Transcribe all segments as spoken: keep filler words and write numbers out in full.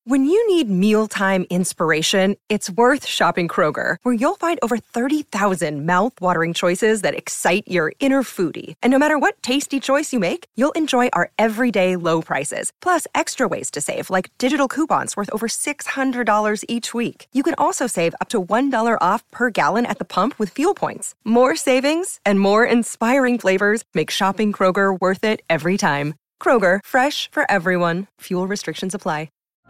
When you need mealtime inspiration, it's worth shopping Kroger, where you'll find over thirty thousand mouth-watering choices that excite your inner foodie. And no matter what tasty choice you make, you'll enjoy our everyday low prices, plus extra ways to save, like digital coupons worth over six hundred dollars each week. You can also save up to one dollar off per gallon at the pump with fuel points. More savings and more inspiring flavors make shopping Kroger worth it every time. Kroger, fresh for everyone. Fuel restrictions apply.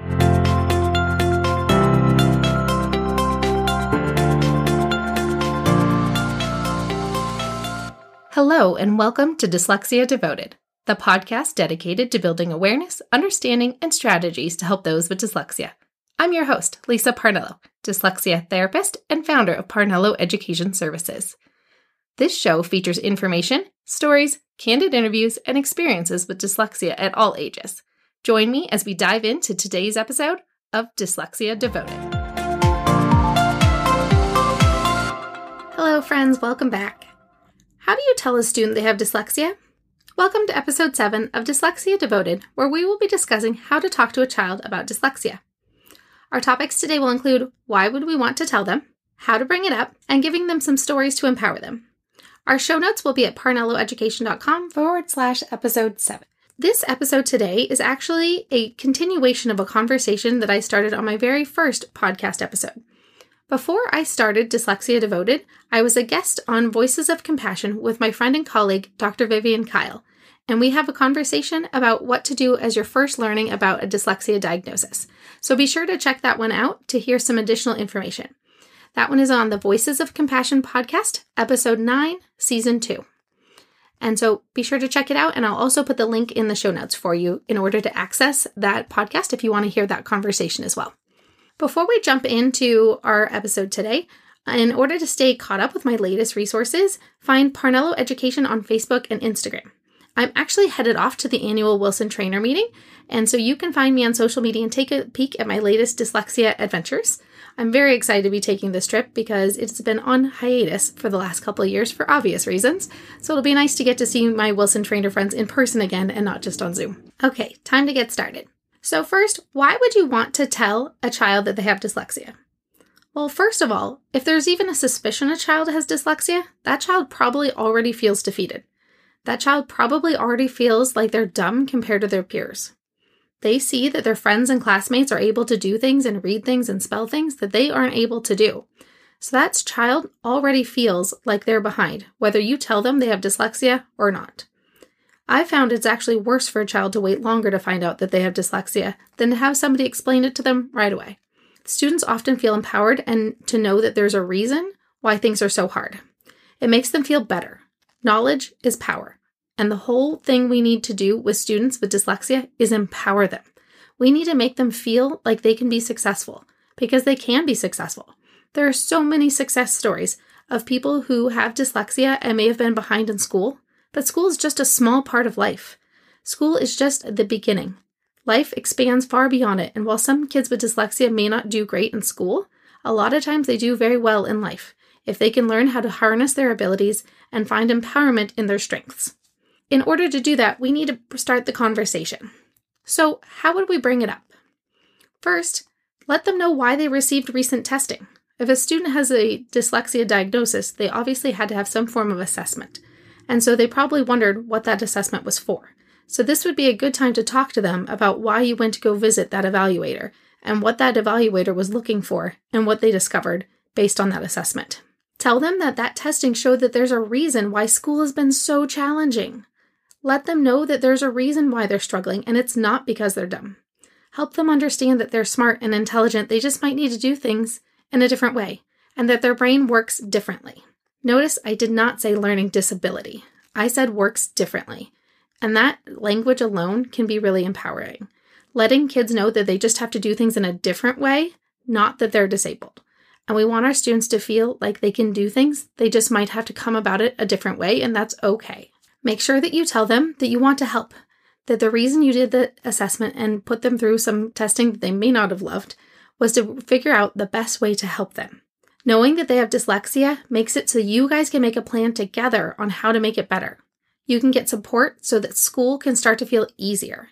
Hello, and welcome to Dyslexia Devoted, the podcast dedicated to building awareness, understanding, and strategies to help those with dyslexia. I'm your host, Lisa Parnello, dyslexia therapist and founder of Parnello Education Services. This show features information, stories, candid interviews, and experiences with dyslexia at all ages. Join me as we dive into today's episode of Dyslexia Devoted. Hello, friends. Welcome back. How do you tell a student they have dyslexia? Welcome to episode seven of Dyslexia Devoted, where we will be discussing how to talk to a child about dyslexia. Our topics today will include why would we want to tell them, how to bring it up, and giving them some stories to empower them. Our show notes will be at parnelloeducation.com forward slash episode seven. This episode today is actually a continuation of a conversation that I started on my very first podcast episode. Before I started Dyslexia Devoted, I was a guest on Voices of Compassion with my friend and colleague, Doctor Vivian Kyle, and we have a conversation about what to do as you're first learning about a dyslexia diagnosis. So be sure to check that one out to hear some additional information. That one is on the Voices of Compassion podcast, episode nine, season two. And so be sure to check it out, and I'll also put the link in the show notes for you in order to access that podcast if you want to hear that conversation as well. Before we jump into our episode today, in order to stay caught up with my latest resources, find Parnello Education on Facebook and Instagram. I'm actually headed off to the annual Wilson Trainer meeting, and so you can find me on social media and take a peek at my latest dyslexia adventures. I'm very excited to be taking this trip because it's been on hiatus for the last couple of years for obvious reasons, so it'll be nice to get to see my Wilson Trainer friends in person again and not just on Zoom. Okay, time to get started. So first, why would you want to tell a child that they have dyslexia? Well, first of all, if there's even a suspicion a child has dyslexia, that child probably already feels defeated. That child probably already feels like they're dumb compared to their peers. They see that their friends and classmates are able to do things and read things and spell things that they aren't able to do. So that child already feels like they're behind, whether you tell them they have dyslexia or not. I found it's actually worse for a child to wait longer to find out that they have dyslexia than to have somebody explain it to them right away. Students often feel empowered and to know that there's a reason why things are so hard. It makes them feel better. Knowledge is power. And the whole thing we need to do with students with dyslexia is empower them. We need to make them feel like they can be successful, because they can be successful. There are so many success stories of people who have dyslexia and may have been behind in school, but school is just a small part of life. School is just the beginning. Life expands far beyond it, and while some kids with dyslexia may not do great in school, a lot of times they do very well in life, if they can learn how to harness their abilities and find empowerment in their strengths. In order to do that, we need to start the conversation. So, how would we bring it up? First, let them know why they received recent testing. If a student has a dyslexia diagnosis, they obviously had to have some form of assessment. And so they probably wondered what that assessment was for. So this would be a good time to talk to them about why you went to go visit that evaluator and what that evaluator was looking for and what they discovered based on that assessment. Tell them that that testing showed that there's a reason why school has been so challenging. Let them know that there's a reason why they're struggling, and it's not because they're dumb. Help them understand that they're smart and intelligent. They just might need to do things in a different way, and that their brain works differently. Notice I did not say learning disability. I said works differently. And that language alone can be really empowering. Letting kids know that they just have to do things in a different way, not that they're disabled. And we want our students to feel like they can do things. They just might have to come about it a different way, and that's okay. Make sure that you tell them that you want to help, that the reason you did the assessment and put them through some testing that they may not have loved was to figure out the best way to help them. Knowing that they have dyslexia makes it so you guys can make a plan together on how to make it better. You can get support so that school can start to feel easier.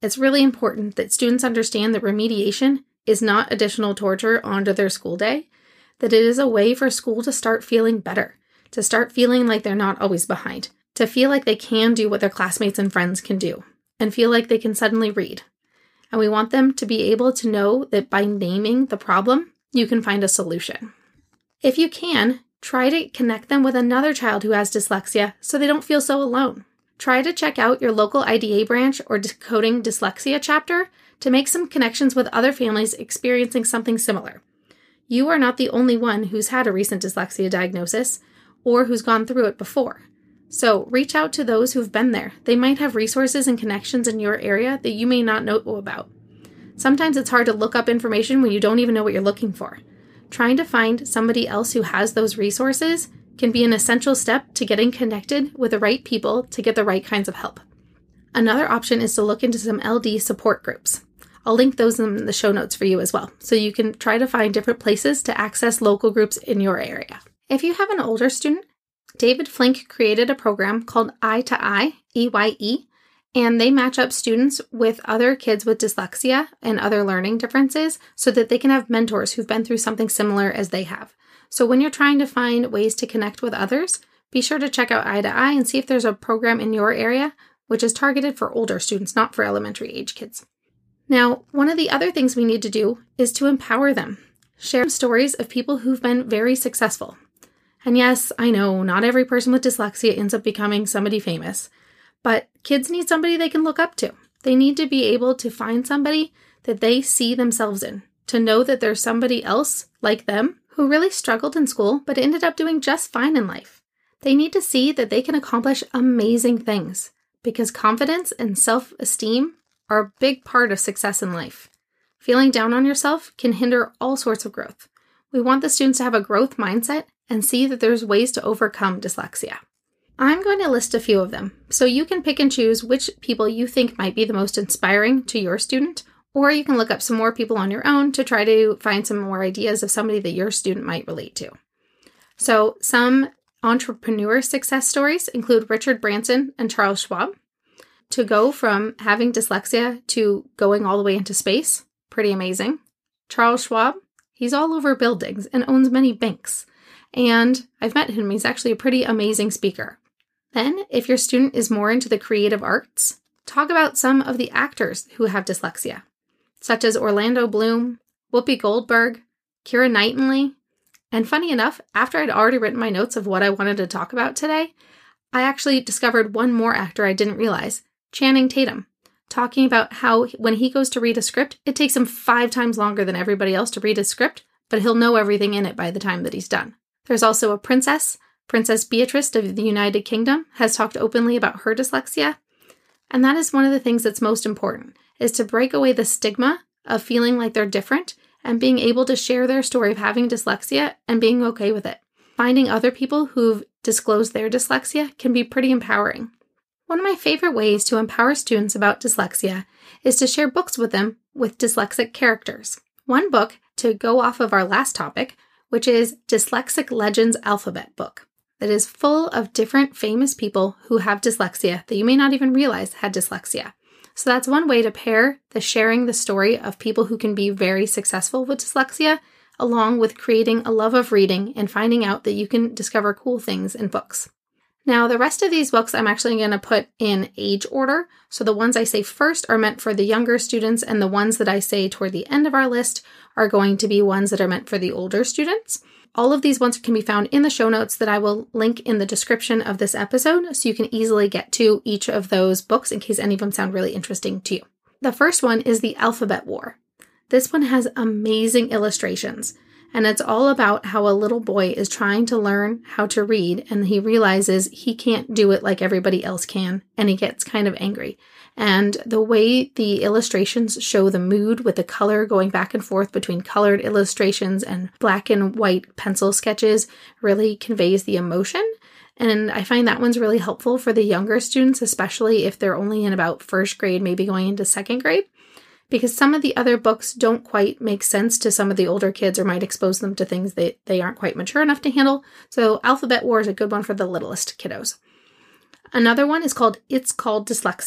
It's really important that students understand that remediation is not additional torture onto their school day, that it is a way for school to start feeling better, to start feeling like they're not always behind, to feel like they can do what their classmates and friends can do, and feel like they can suddenly read. And we want them to be able to know that by naming the problem, you can find a solution. If you can, try to connect them with another child who has dyslexia so they don't feel so alone. Try to check out your local I D A branch or Decoding Dyslexia chapter to make some connections with other families experiencing something similar. You are not the only one who's had a recent dyslexia diagnosis or who's gone through it before. So reach out to those who've been there. They might have resources and connections in your area that you may not know about. Sometimes it's hard to look up information when you don't even know what you're looking for. Trying to find somebody else who has those resources can be an essential step to getting connected with the right people to get the right kinds of help. Another option is to look into some L D support groups. I'll link those in the show notes for you as well, so you can try to find different places to access local groups in your area. If you have an older student, David Flink created a program called Eye to Eye, E Y E, and they match up students with other kids with dyslexia and other learning differences so that they can have mentors who've been through something similar as they have. So when you're trying to find ways to connect with others, be sure to check out Eye to Eye and see if there's a program in your area which is targeted for older students, not for elementary age kids. Now, one of the other things we need to do is to empower them. Share stories of people who've been very successful. And yes, I know not every person with dyslexia ends up becoming somebody famous, but kids need somebody they can look up to. They need to be able to find somebody that they see themselves in, to know that there's somebody else like them who really struggled in school but ended up doing just fine in life. They need to see that they can accomplish amazing things, because confidence and self-esteem are a big part of success in life. Feeling down on yourself can hinder all sorts of growth. We want the students to have a growth mindset and see that there's ways to overcome dyslexia. I'm going to list a few of them, so you can pick and choose which people you think might be the most inspiring to your student, or you can look up some more people on your own to try to find some more ideas of somebody that your student might relate to. So some entrepreneur success stories include Richard Branson and Charles Schwab. To go from having dyslexia to going all the way into space, pretty amazing. Charles Schwab, he's all over buildings and owns many banks. And I've met him. He's actually a pretty amazing speaker. Then, if your student is more into the creative arts, talk about some of the actors who have dyslexia, such as Orlando Bloom, Whoopi Goldberg, Keira Knightley. And funny enough, after I'd already written my notes of what I wanted to talk about today, I actually discovered one more actor I didn't realize, Channing Tatum, talking about how when he goes to read a script, it takes him five times longer than everybody else to read a script, but he'll know everything in it by the time that he's done. There's also a princess, Princess Beatrice of the United Kingdom, has talked openly about her dyslexia. And that is one of the things that's most important, is to break away the stigma of feeling like they're different and being able to share their story of having dyslexia and being okay with it. Finding other people who've disclosed their dyslexia can be pretty empowering. One of my favorite ways to empower students about dyslexia is to share books with them with dyslexic characters. One book, to go off of our last topic, which is Dyslexic Legends Alphabet book, that is full of different famous people who have dyslexia that you may not even realize had dyslexia. So that's one way to pair the sharing the story of people who can be very successful with dyslexia, along with creating a love of reading and finding out that you can discover cool things in books. Now, the rest of these books I'm actually going to put in age order. So the ones I say first are meant for the younger students, and the ones that I say toward the end of our list are going to be ones that are meant for the older students. All of these ones can be found in the show notes that I will link in the description of this episode, so you can easily get to each of those books in case any of them sound really interesting to you. The first one is The Alphabet War. This one has amazing illustrations. And it's all about how a little boy is trying to learn how to read, and he realizes he can't do it like everybody else can, and he gets kind of angry. And the way the illustrations show the mood with the color going back and forth between colored illustrations and black and white pencil sketches really conveys the emotion. And I find that one's really helpful for the younger students, especially if they're only in about first grade, maybe going into second grade. Because some of the other books don't quite make sense to some of the older kids or might expose them to things that they aren't quite mature enough to handle. So Alphabet War is a good one for the littlest kiddos. Another one is called It's Called Dyslexia,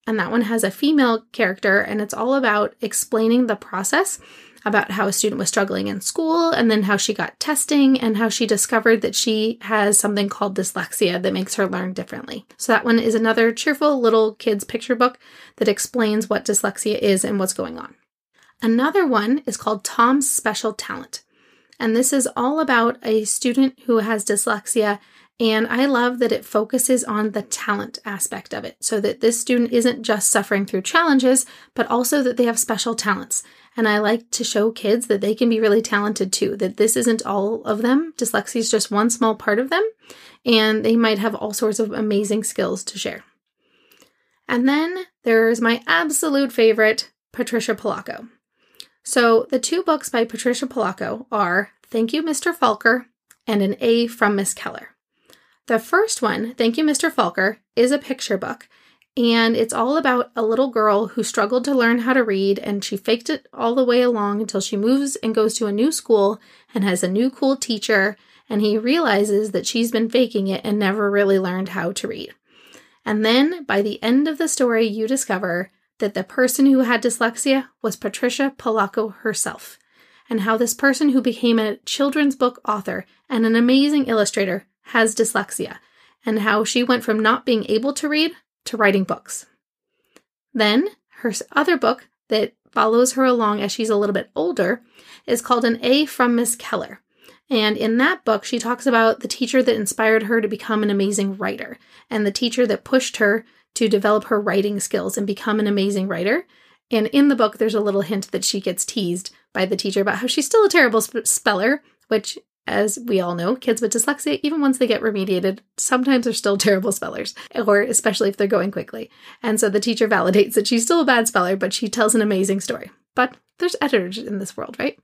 and that one has a female character, and it's all about explaining the process about how a student was struggling in school, and then how she got testing, and how she discovered that she has something called dyslexia that makes her learn differently. So that one is another cheerful little kids picture book that explains what dyslexia is and what's going on. Another one is called Tom's Special Talent, and this is all about a student who has dyslexia, and I love that it focuses on the talent aspect of it, so that this student isn't just suffering through challenges, but also that they have special talents. And I like to show kids that they can be really talented too, that this isn't all of them. Dyslexia is just one small part of them, and they might have all sorts of amazing skills to share. And then there's my absolute favorite, Patricia Polacco. So the two books by Patricia Polacco are Thank You, Mister Falker, and An A from Miss Keller. The first one, Thank You, Mister Falker, is a picture book, and it's all about a little girl who struggled to learn how to read, and she faked it all the way along until she moves and goes to a new school and has a new cool teacher, and he realizes that she's been faking it and never really learned how to read. And then, by the end of the story, you discover that the person who had dyslexia was Patricia Polacco herself, and how this person who became a children's book author and an amazing illustrator has dyslexia, and how she went from not being able to read to writing books. Then, her other book that follows her along as she's a little bit older is called An A from Miss Keller. And in that book, she talks about the teacher that inspired her to become an amazing writer, and the teacher that pushed her to develop her writing skills and become an amazing writer. And in the book, there's a little hint that she gets teased by the teacher about how she's still a terrible sp- speller, which, as we all know, kids with dyslexia, even once they get remediated, sometimes are still terrible spellers, or especially if they're going quickly. And so the teacher validates that she's still a bad speller, but she tells an amazing story. But there's editors in this world, right?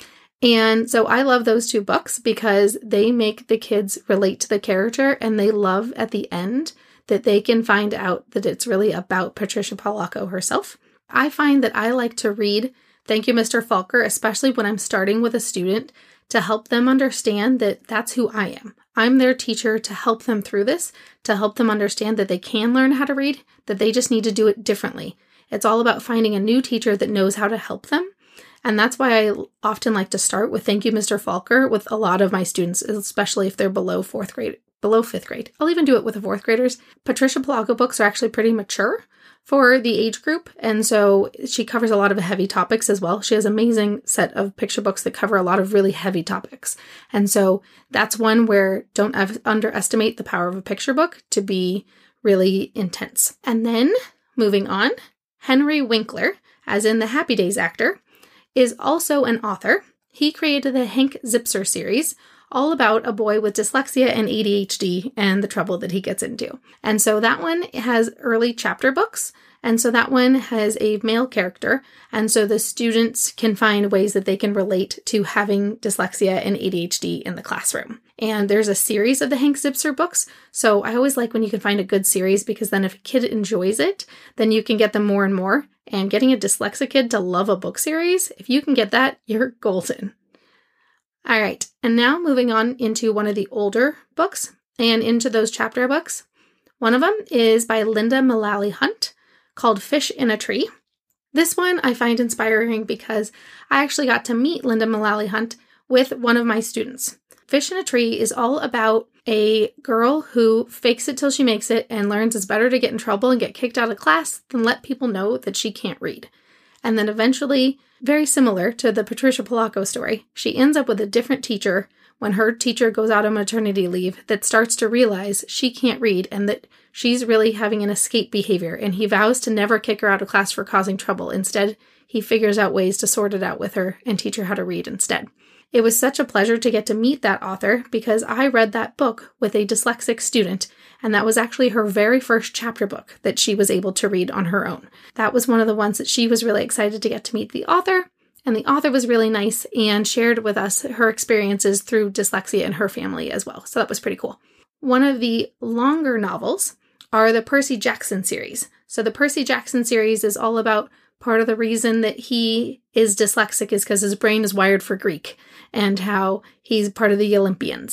And so I love those two books because they make the kids relate to the character, and they love at the end that they can find out that it's really about Patricia Polacco herself. I find that I like to read Thank You, Mister Falker, especially when I'm starting with a student, to help them understand that that's who I am. I'm their teacher to help them through this, to help them understand that they can learn how to read, that they just need to do it differently. It's all about finding a new teacher that knows how to help them. And that's why I often like to start with Thank You, Mister Falker with a lot of my students, especially if they're below fourth grade, below fifth grade. I'll even do it with the fourth graders. Patricia Polacco books are actually pretty mature for the age group, and so she covers a lot of heavy topics as well. She has an amazing set of picture books that cover a lot of really heavy topics. And so that's one where don't ev- underestimate the power of a picture book to be really intense. And then, moving on, Henry Winkler, as in the Happy Days actor, is also an author. He created the Hank Zipzer series, all about a boy with dyslexia and A D H D and the trouble that he gets into. And so that one has early chapter books. And so that one has a male character. And so the students can find ways that they can relate to having dyslexia and A D H D in the classroom. And there's a series of the Hank Zipzer books. So I always like when you can find a good series, because then if a kid enjoys it, then you can get them more and more. And getting a dyslexic kid to love a book series, if you can get that, you're golden. All right, and now moving on into one of the older books and into those chapter books. One of them is by Linda Mullally Hunt, called Fish in a Tree. This one I find inspiring because I actually got to meet Linda Mullally Hunt with one of my students. Fish in a Tree is all about a girl who fakes it till she makes it and learns it's better to get in trouble and get kicked out of class than let people know that she can't read. And then eventually, very similar to the Patricia Polacco story, she ends up with a different teacher when her teacher goes out on maternity leave that starts to realize she can't read and that she's really having an escape behavior, and he vows to never kick her out of class for causing trouble. Instead, he figures out ways to sort it out with her and teach her how to read instead. It was such a pleasure to get to meet that author because I read that book with a dyslexic student, and that was actually her very first chapter book that she was able to read on her own. That was one of the ones that she was really excited to get to meet the author, and the author was really nice and shared with us her experiences through dyslexia in her family as well. So that was pretty cool. One of the longer novels are the Percy Jackson series. So the Percy Jackson series is all about part of the reason that he is dyslexic is because his brain is wired for Greek, and how he's part of the Olympians.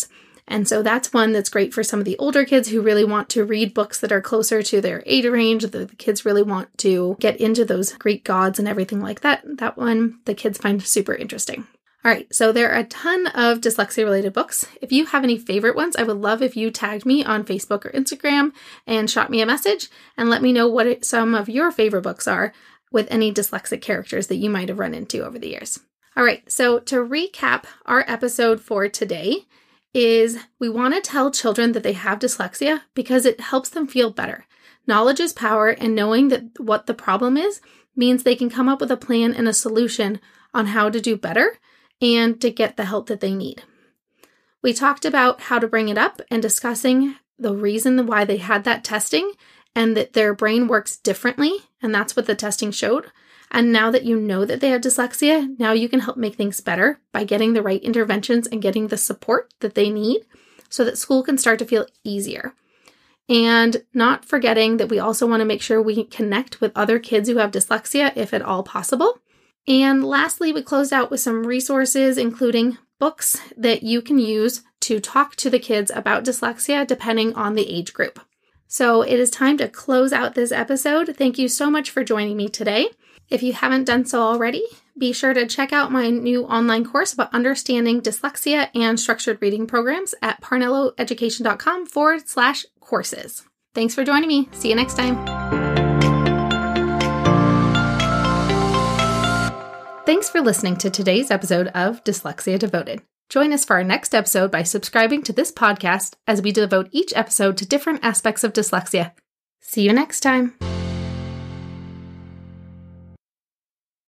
And so that's one that's great for some of the older kids who really want to read books that are closer to their age range. The kids really want to get into those Greek gods and everything like that. That one the kids find super interesting. All right, so there are a ton of dyslexia-related books. If you have any favorite ones, I would love if you tagged me on Facebook or Instagram and shot me a message and let me know what it, some of your favorite books are with any dyslexic characters that you might have run into over the years. All right, so to recap our episode for today is we want to tell children that they have dyslexia because it helps them feel better. Knowledge is power, and knowing that what the problem is means they can come up with a plan and a solution on how to do better and to get the help that they need. We talked about how to bring it up and discussing the reason why they had that testing and that their brain works differently, and that's what the testing showed. And now that you know that they have dyslexia, now you can help make things better by getting the right interventions and getting the support that they need so that school can start to feel easier. And not forgetting that we also want to make sure we connect with other kids who have dyslexia if at all possible. And lastly, we closed out with some resources, including books that you can use to talk to the kids about dyslexia depending on the age group. So it is time to close out this episode. Thank you so much for joining me today. If you haven't done so already, be sure to check out my new online course about understanding dyslexia and structured reading programs at parnelloeducation.com forward slash courses. Thanks for joining me. See you next time. Thanks for listening to today's episode of Dyslexia Devoted. Join us for our next episode by subscribing to this podcast as we devote each episode to different aspects of dyslexia. See you next time.